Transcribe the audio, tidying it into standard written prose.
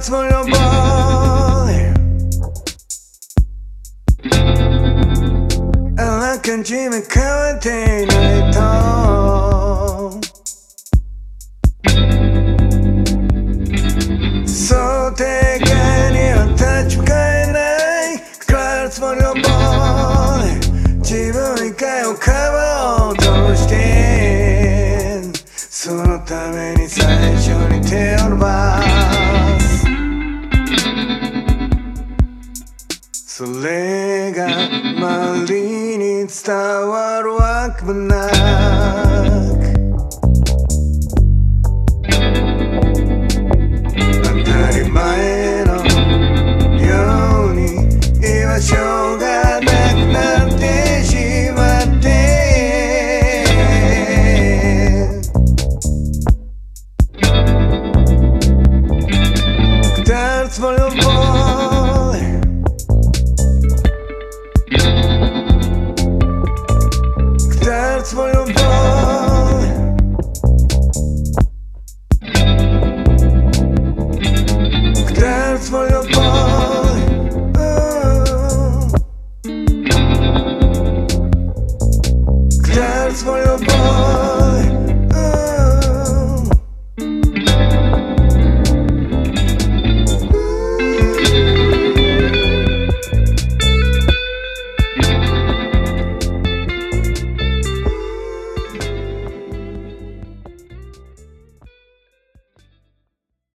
つもりのボーイあらかじめ変わっていないと想定外には立ち向かえない変わるつもりのボーイ自分以外をかばおうとしてそのために最初に手を伸ばすそれが周りに伝わるわけもなく当たり前のように居場所がなくなってしまって下るつもりのボーイ下るつもりのボーイ下るつもりのボーイ